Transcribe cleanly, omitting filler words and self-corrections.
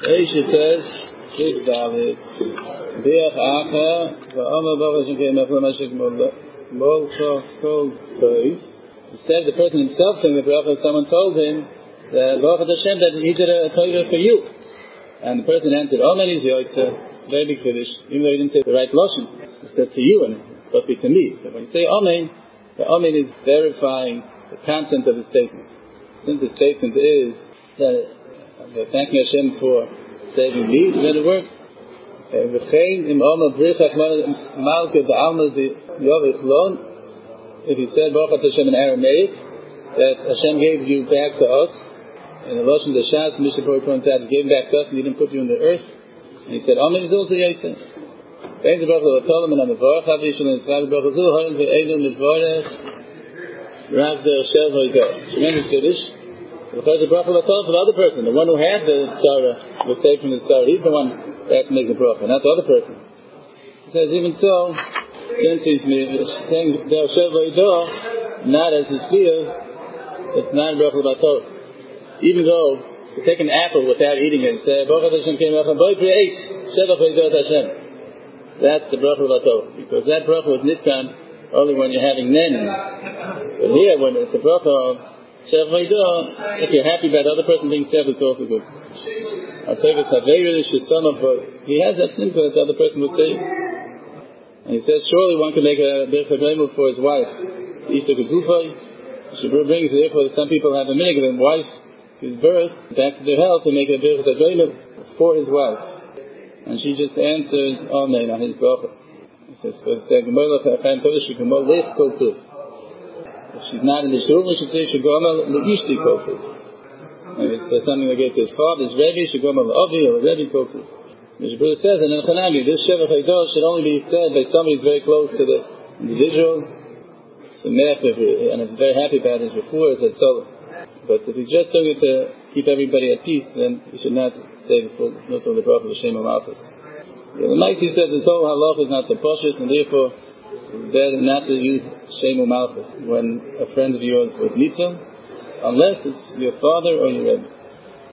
Aisha says, Six David, Biach Acha, Va'ama Baruch Hashem Kei Mefla Mashik Molcha Kol Toiv. Instead, the person himself saying the bracha, someone told him that Baruch Hashem that he did a toiv for you. And the person answered, Amen is Yoitza, very big Kiddush, even though he didn't say the right Lashon. He said to you, and it's supposed to be to me. So when you say Amen, the Amen is verifying the content of the statement. Since the statement is that thanking Hashem for saving me, then it works. If you said Baruch Hashem in Aramaic, that Hashem gave you back to us, and the Lashon the Shas, Mishnah points out, He gave him back to us and He didn't put you in the earth. And He said, Amen is also Yaitse. Thanks to Baruch Hashem and Amavarach, Havishon and Tzvah Baruch Hashem, Hoyen ve'elun Midvarech, Rav Der Shel Hoyga. Tremendous Kiddush. Because the bracha was told for the other person, the one who had the tzara was saved from the tzara. He's the one that has to make the bracha, not the other person. He says, even so, since he's saying Del Shel Vaydo, not as his fear, it's not a bracha l'batol. Even though to take an apple without eating it and say Baruch Hashem came up and boy creates Shevach Vaydo Hashem, that's the bracha l'batol, because that bracha was nitkan only when you're having nen. But here, when it's a bracha of Shevach Vaydo, if you're happy about the other person being saved, it's also good. I'll say this, he has that simcha that the other person would say. And he says, surely one can make a birch hagleimu for his wife. Ishto kegufay, she brings it, therefore some people have a minhag of their wife gives birth back to their health to make a birch hagleimu for his wife. And she just answers, Amen, on his bracha. He says, if she's not in the shul, we should say Shagoma L'ishti Kotu. And if there's something that gets to his father's Rebbe, Shagoma L'Avi or Rebbe Kotu. The Buddha says, and in Chanami, this Shevach Haidah should only be said by somebody who's very close to the individual, and is very happy about his refuah, as I told him. But if he's just doing it to keep everybody at peace, then he should not say the full nusach of the Prophet of Shem HaMalchus. The Maisi says the whole halach is not so poshut, and therefore it's better not to use Shem Malchus when a friend of yours was Nitzah, unless it's your father or your Rebbe.